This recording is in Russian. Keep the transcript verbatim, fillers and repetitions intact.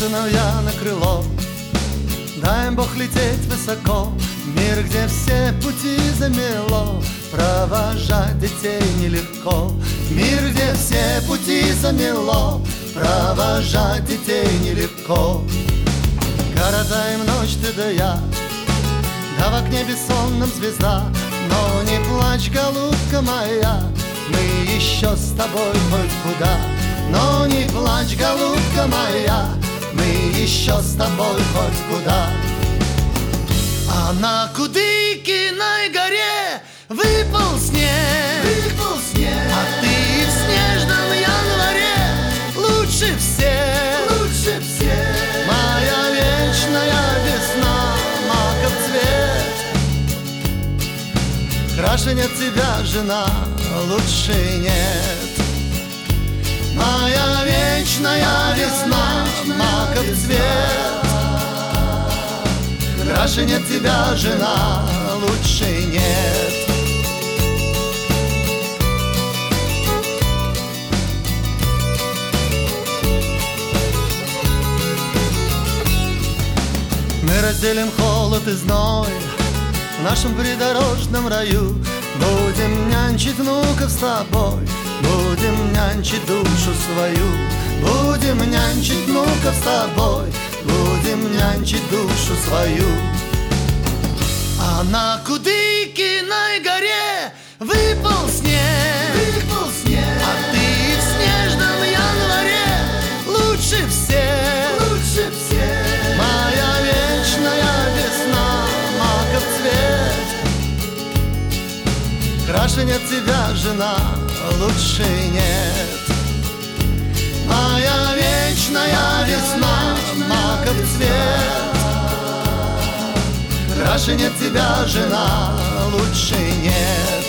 сыновья на крыло. Дай им Бог лететь высоко, мир, где все пути замело. Провожать детей нелегко, мир, где все пути замело. Провожать детей нелегко. Коротаем ночь ты да я, да в окне бессонном звезда. Но не плачь, голубка моя, мы еще с тобой хоть куда. Но не плачь, голубка моя, мы еще с тобой хоть куда. А на Кудыкиной горе выпал снег, выпал снег. А ты в снежном январе лучше всех, лучше всех. Моя вечная весна, маков цвет. Краше нет тебя, жена, лучше нет. Моя вечная весна, маков цвет. Краше нет тебя, жена, лучше нет. Мы разделим холод и зной в нашем придорожном раю. Будем нянчить внуков с тобой, будем нянчить душу свою. Будем нянчить внуков с тобой, будем нянчить душу свою. А на Кудыкиной горе выпал снег, выпал снег. А ты в снежном январе лучше всех, лучше всех. Моя вечная весна, маков цвет. Краше нет тебя, жена, лучше нет. Моя вечная весна, маков цвет. Краше нет тебя, жена, лучше нет.